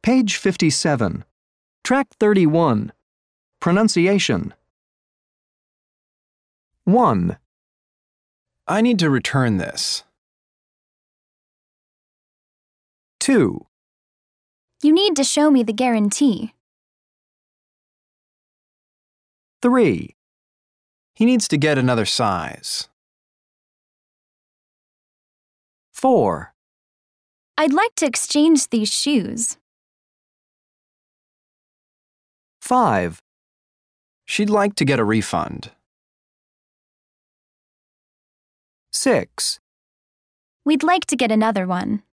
Page 57. Track 31. Pronunciation. 1, I need to return this. 2, You need to show me the guarantee. 3, He needs to get another size. 4, I'd like to exchange these shoes. 5, She'd like to get a refund. 6, We'd like to get another one.